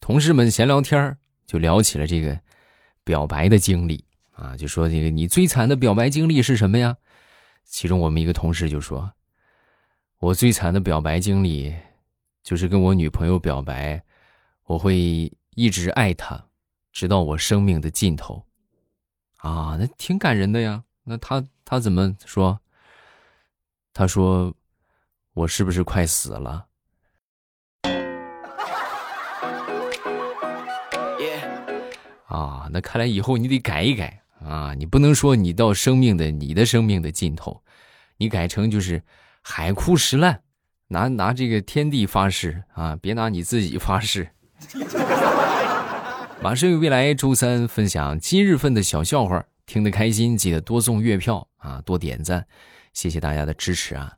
同事们闲聊天就聊起了这个表白的经历啊，就说这个你最惨的表白经历是什么呀？其中我们一个同事就说，我最惨的表白经历就是跟我女朋友表白，我会一直爱她，直到我生命的尽头。啊，那挺感人的呀。那他怎么说？他说，我是不是快死了？啊，那看来以后你得改一改啊！你不能说你到你的生命的尽头，你改成就是海枯石烂，拿这个天地发誓啊，别拿你自己发誓。马上与未来周三分享今日份的小笑话，听得开心记得多送月票啊，多点赞，谢谢大家的支持啊！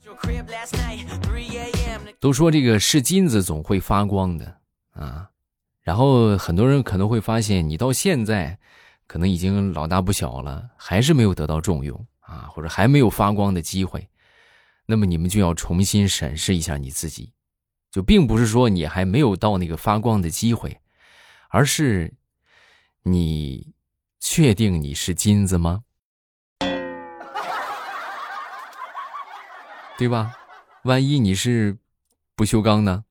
都说这个是金子总会发光的啊。然后很多人可能会发现，你到现在可能已经老大不小了，还是没有得到重用啊，或者还没有发光的机会。那么你们就要重新审视一下你自己，就并不是说你还没有到那个发光的机会，而是你确定你是金子吗？对吧？万一你是不锈钢呢？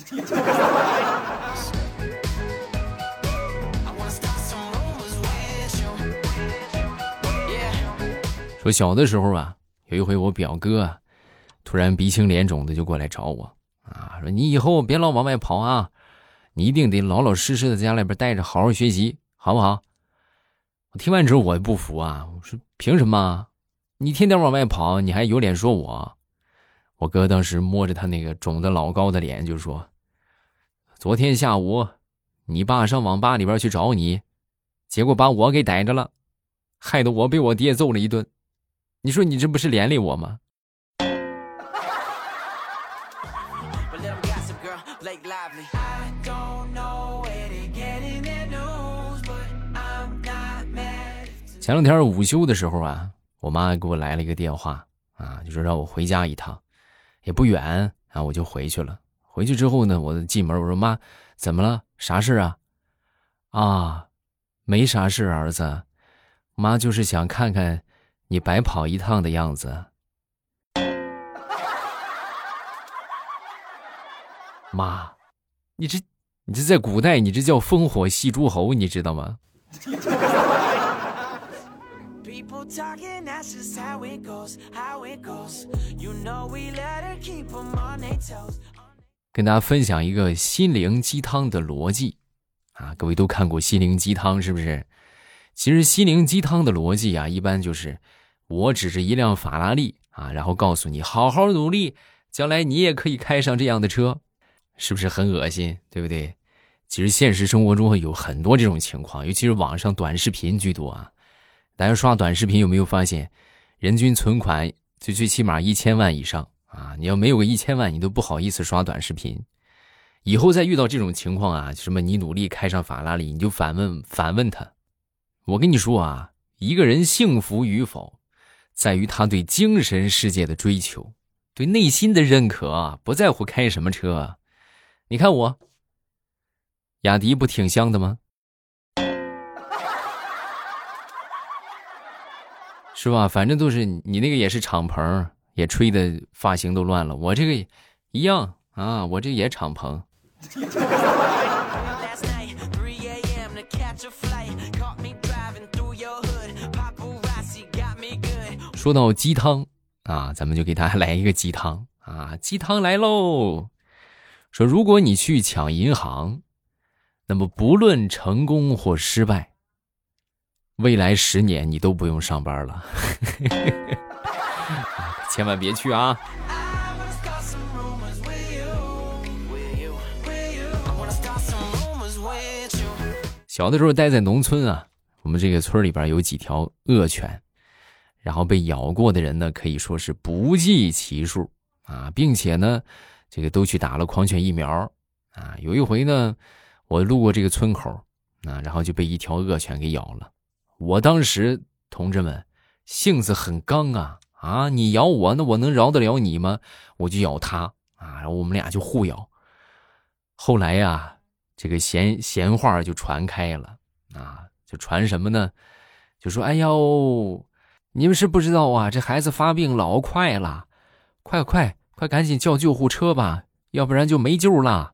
说小的时候啊，有一回我表哥啊，突然鼻青脸肿的就过来找我啊，说你以后别老往外跑啊，你一定得老老实实的在家里边待着，好好学习，好不好？我听完之后我也不服啊，我说凭什么？你天天往外跑，你还有脸说我？我哥当时摸着他那个肿得老高的脸就说，昨天下午你爸上网吧里边去找你，结果把我给逮着了，害得我被我爹揍了一顿。你说你这不是连累我吗？前两天午休的时候啊，我妈给我来了一个电话啊，就说让我回家一趟，也不远啊，我就回去了。回去之后呢，我进门我说妈，怎么了？啥事啊？啊，没啥事儿子，妈就是想看看你白跑一趟的样子。妈，你这在古代你这叫烽火戏诸侯，你知道吗？跟大家分享一个心灵鸡汤的逻辑啊，各位都看过心灵鸡汤是不是？其实心灵鸡汤的逻辑啊，一般就是我指着一辆法拉利啊，然后告诉你好好努力，将来你也可以开上这样的车，是不是很恶心，对不对？其实现实生活中会有很多这种情况，尤其是网上短视频居多啊。大家刷短视频有没有发现，人均存款最起码1000万以上啊？你要没有个1000万，你都不好意思刷短视频。以后再遇到这种情况啊，什么你努力开上法拉利，你就反问他。我跟你说啊，一个人幸福与否，在于他对精神世界的追求，对内心的认可啊，不在乎开什么车啊。你看我，雅迪不挺香的吗？是吧？反正都是你那个也是敞篷，也吹的发型都乱了。我这个一样啊，我这也敞篷。说到鸡汤啊，咱们就给大家来一个鸡汤啊，鸡汤来喽！说如果你去抢银行，那么不论成功或失败，未来10年你都不用上班了。千万别去啊！小的时候待在农村啊，我们这个村里边有几条恶犬，然后被咬过的人呢，可以说是不计其数啊，并且呢，这个都去打了狂犬疫苗啊。有一回呢，我路过这个村口啊，然后就被一条恶犬给咬了。我当时同志们性子很刚啊，你咬我，那我能饶得了你吗？我就咬他啊，然后我们俩就互咬。后来呀， 这个闲话就传开了啊，就传什么呢？就说哎呦，你们是不知道啊，这孩子发病老快了，快赶紧叫救护车吧，要不然就没救了。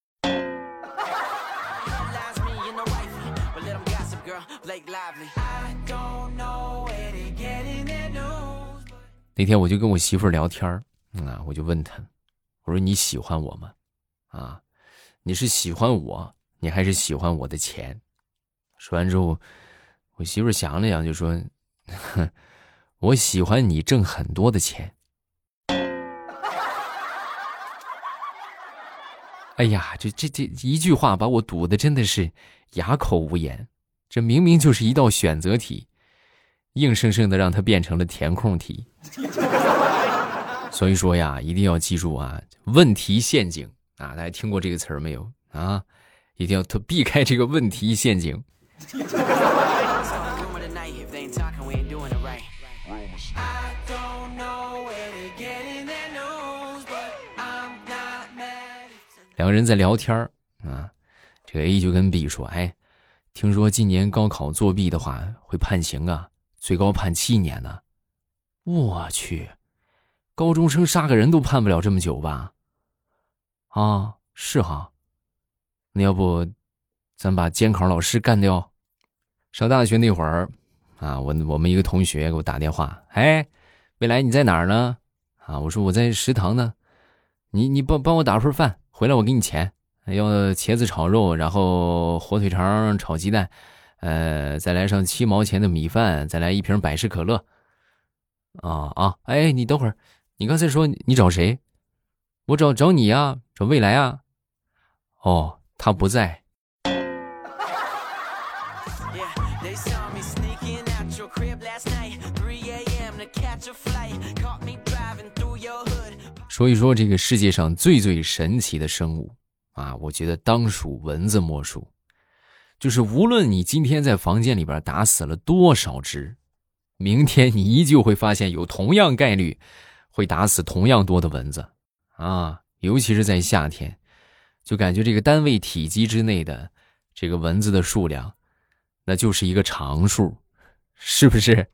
那天我就跟我媳妇儿聊天我就问她，我说你喜欢我吗？啊，你是喜欢我，你还是喜欢我的钱？说完之后，我媳妇儿想了想就说，我喜欢你挣很多的钱。哎呀，这一句话把我堵得真的是哑口无言。这明明就是一道选择题，硬生生的让它变成了填空题。所以说呀，一定要记住啊，问题陷阱啊，大家听过这个词儿没有啊？一定要避开这个问题陷阱。两个人在聊天啊，这个 A 就跟 B 说，哎，听说今年高考作弊的话会判刑啊，最高判7年呢。我去，高中生杀个人都判不了这么久吧？啊，是哈。那要不咱把监考老师干掉？上大学那会儿啊，我们一个同学给我打电话，哎，未来你在哪儿呢？啊，我说我在食堂呢，你帮我打份饭，回来我给你钱，要茄子炒肉，然后火腿肠炒鸡蛋，再来上7毛钱的米饭，再来1瓶百事可乐。哎，你等会儿，你刚才说你找谁？我找你啊，找未来啊。哦，他不在。说一说这个世界上最神奇的生物啊，我觉得当属蚊子莫属。就是无论你今天在房间里边打死了多少只，明天你依旧会发现有同样概率会打死同样多的蚊子啊，尤其是在夏天，就感觉这个单位体积之内的这个蚊子的数量，那就是一个常数，是不是？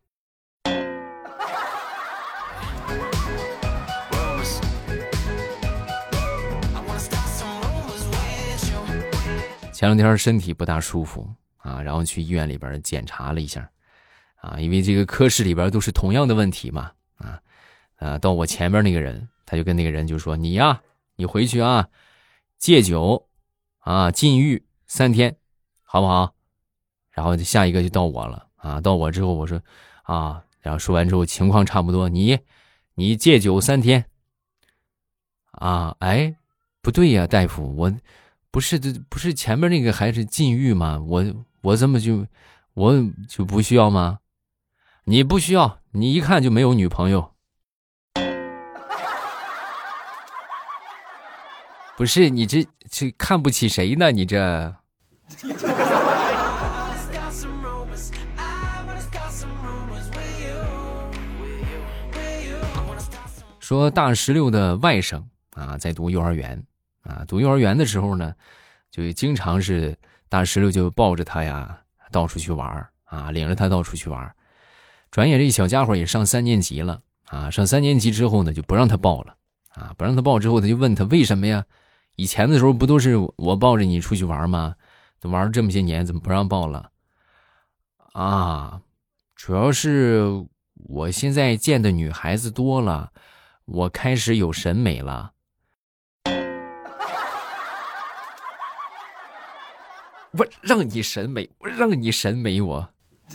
前两天身体不大舒服啊，然后去医院里边检查了一下啊，因为这个科室里边都是同样的问题嘛到我前边那个人，他就跟那个人就说，你呀，你回去啊，戒酒啊，禁欲3天，好不好？然后下一个就到我了啊，到我之后我说啊，然后说完之后情况差不多，你戒酒3天啊，哎，不对呀，大夫，我不是前面那个还是禁欲吗？我怎么我就不需要吗？你不需要，你一看就没有女朋友。不是你这看不起谁呢？你这说大16的外甥啊，在读幼儿园啊，读幼儿园的时候呢，就经常是大16就抱着他呀到处去玩啊，领着他到处去玩。转眼这小家伙也上3年级了啊，上3年级之后呢，就不让他抱了啊，不让他抱之后，他就问他为什么呀？以前的时候不都是我抱着你出去玩吗？都玩了这么些年，怎么不让抱了？啊，主要是我现在见的女孩子多了，我开始有审美了。我让你审美，我让你审美我。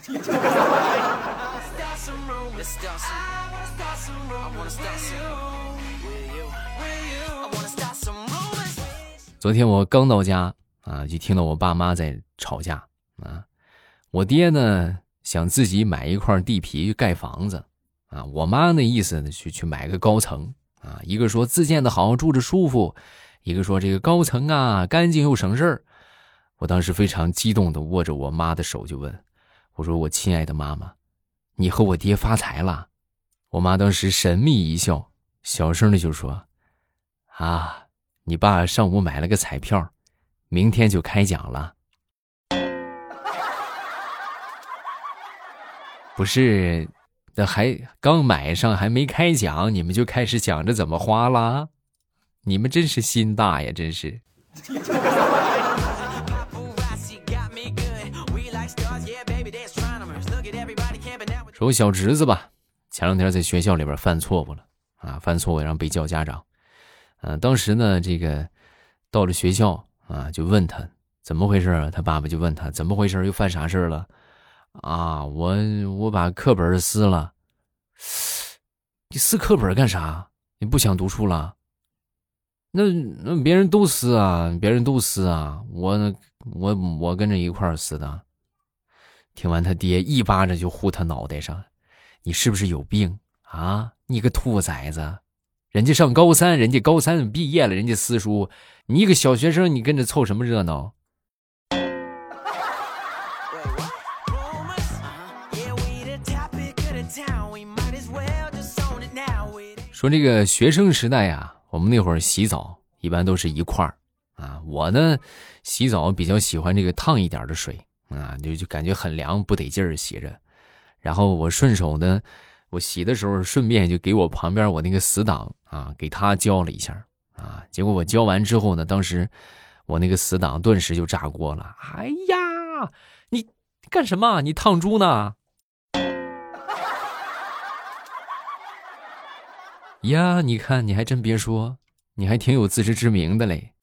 昨天我刚到家啊，就听到我爸妈在吵架啊。我爹呢想自己买一块地皮盖房子啊，我妈那意思呢去买个高层啊，一个说自建的好，住着舒服，一个说这个高层啊干净又省事儿。我当时非常激动地握着我妈的手就问，我说我亲爱的妈妈，你和我爹发财了？我妈当时神秘一笑，小声的就说，啊，你爸上午买了个彩票， 明天就开讲了。不是，那还刚买上还没开讲，你们就开始想着怎么花啦？你们真是心大呀，真是。说我小侄子吧，前两天在学校里边犯错误了啊，犯错误然后被叫家长。当时呢，这个到了学校啊，就问他怎么回事啊？他爸爸就问他怎么回事，又犯啥事了？啊，我把课本撕了。你撕课本干啥？你不想读书了？那别人都撕啊，别人都撕啊，我跟着一块儿撕的。听完他爹一巴掌就呼他脑袋上，你是不是有病啊？你个兔崽子！人家上高三，人家高三毕业了，人家撕书，你一个小学生，你跟着凑什么热闹？说这个学生时代啊，我们那会儿洗澡一般都是一块儿啊。我呢，洗澡比较喜欢这个烫一点的水啊，就感觉很凉，不得劲儿洗着。然后我顺手呢，我洗的时候顺便就给我旁边我那个死党啊，给他浇了一下啊。结果我浇完之后呢，当时我那个死党顿时就炸锅了。哎呀，你干什么？你烫猪呢？呀，你看，你还真别说，你还挺有自知之明的嘞。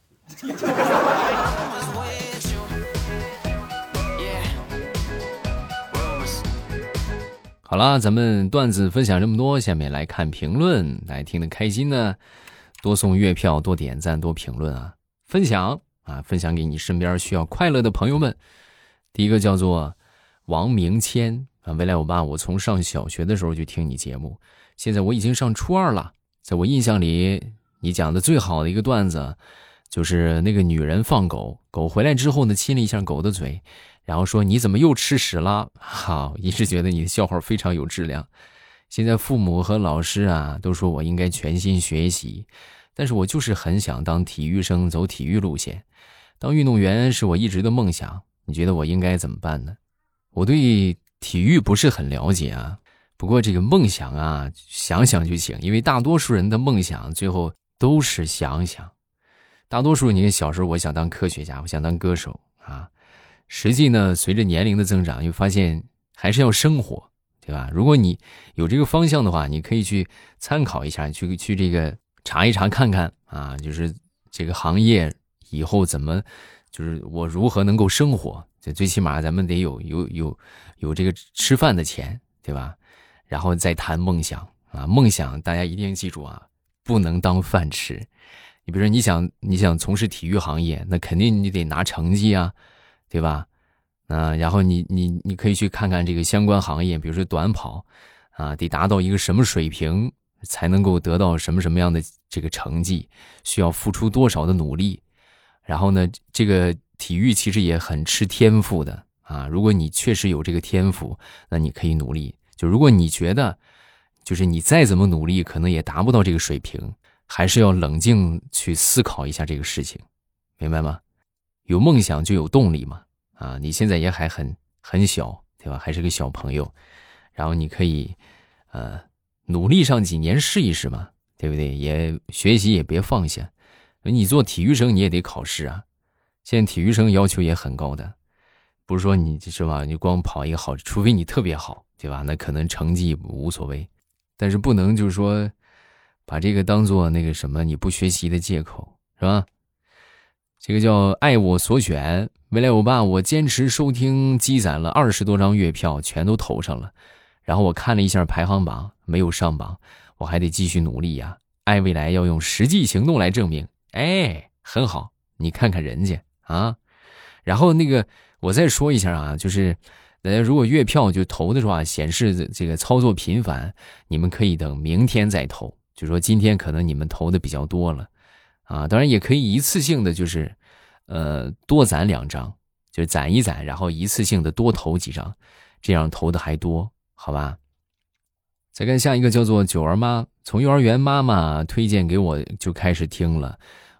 好啦，咱们段子分享这么多，下面来看评论，大家听得开心呢，多送月票，多点赞，多评论啊，分享啊，分享给你身边需要快乐的朋友们。第一个叫做王明谦啊，未来我爸，我从上小学的时候就听你节目，现在我已经上初二了。在我印象里，你讲的最好的一个段子，就是那个女人放狗，狗回来之后呢，亲了一下狗的嘴，然后说你怎么又吃屎了？好，一直觉得你的笑话非常有质量。现在父母和老师啊，都说我应该全心学习，但是我就是很想当体育生，走体育路线，当运动员是我一直的梦想。你觉得我应该怎么办呢？我对体育不是很了解啊。不过这个梦想啊，想想就行，因为大多数人的梦想最后都是想想。大多数你看小时候我想当科学家，我想当歌手啊，实际呢随着年龄的增长，又发现还是要生活，对吧？如果你有这个方向的话，你可以去参考一下，去这个查一查看看啊，就是这个行业以后怎么，就是我如何能够生活，最起码咱们得有这个吃饭的钱，对吧？然后再谈梦想啊，梦想大家一定记住啊，不能当饭吃。你比如说你想从事体育行业，那肯定你得拿成绩啊，对吧？然后你可以去看看这个相关行业，比如说短跑啊，得达到一个什么水平才能够得到什么样的这个成绩，需要付出多少的努力。然后呢，这个体育其实也很吃天赋的啊，如果你确实有这个天赋，那你可以努力。就如果你觉得就是你再怎么努力可能也达不到这个水平，还是要冷静去思考一下这个事情，明白吗？有梦想就有动力嘛。啊，你现在也还很小，对吧？还是个小朋友，然后你可以努力上几年试一试嘛，对不对？也学习也别放下。你做体育生你也得考试啊，现在体育生要求也很高的，不是说你是吧？你光跑一个好，除非你特别好，对吧？那可能成绩无所谓，但是不能就是说把这个当做那个什么你不学习的借口，是吧？这个叫爱我所选，未来我爸我坚持收听，积攒了20多张月票，全都投上了。然后我看了一下排行榜，没有上榜，我还得继续努力呀。爱未来要用实际行动来证明。哎，很好，你看看人家啊。然后那个我再说一下啊，就是大家如果月票就投的时候啊，显示这个操作频繁，你们可以等明天再投，就说今天可能你们投的比较多了啊，当然也可以一次性的就是多攒2张，就是攒一攒，然后一次性的多投几张，这样投的还多，好吧？再看下一个叫做九儿妈，从幼儿园妈妈推荐给我就开始听了，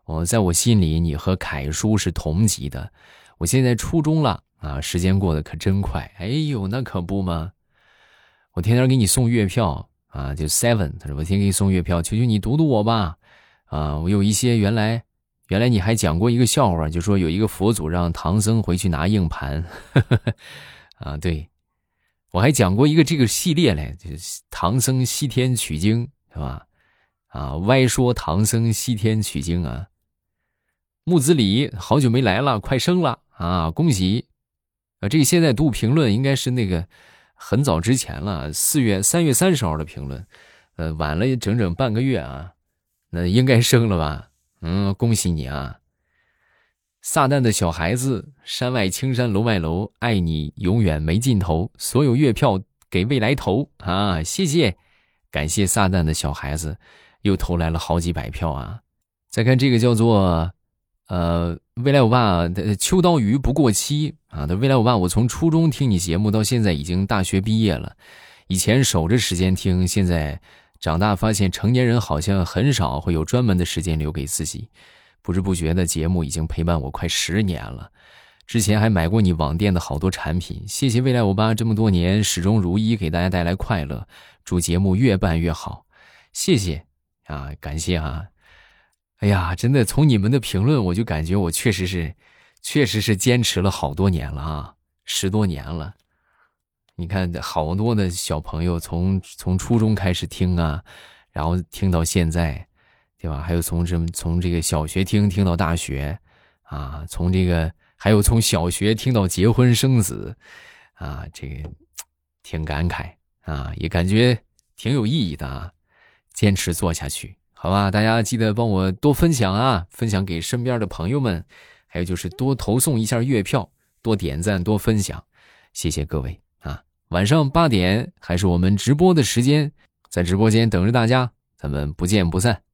在我心里你和凯叔是同级的。我现在初中了啊，时间过得可真快。哎呦，那可不吗？我天天给你送月票啊，就 Seven， 他说我天天给你送月票，求求你读读我吧。啊，我有一些原来你还讲过一个笑话，就说有一个佛祖让唐僧回去拿硬盘。啊，对，我还讲过一个这个系列嘞，就是唐僧西天取经，是吧？啊，歪说唐僧西天取经啊。木子李好久没来了，快生了啊，恭喜！这个现在读评论应该是那个很早之前了，3月30号的评论，晚了整整半个月啊，那应该生了吧？恭喜你啊！撒旦的小孩子，山外青山楼外楼，爱你永远没尽头，所有月票给未来投啊！谢谢，感谢撒旦的小孩子，又投来了好几百票啊！再看这个叫做未来欧巴秋刀鱼不过期啊！未来欧巴，我从初中听你节目到现在已经大学毕业了，以前守着时间听，现在长大发现成年人好像很少会有专门的时间留给自己。不知不觉的节目已经陪伴我快10年了，之前还买过你网店的好多产品，谢谢未来欧巴这么多年始终如一给大家带来快乐，祝节目越办越好，谢谢啊，感谢啊！哎呀，真的从你们的评论我就感觉我确实是坚持了好多年了啊，10多年了。你看好多的小朋友从初中开始听啊，然后听到现在。对吧？还有从这个小学听到大学，啊，还有从小学听到结婚生子，啊，这个挺感慨啊，也感觉挺有意义的啊，坚持做下去，好吧？大家记得帮我多分享啊，分享给身边的朋友们，还有就是多投送一下月票，多点赞，多分享，谢谢各位啊！晚上8点还是我们直播的时间，在直播间等着大家，咱们不见不散。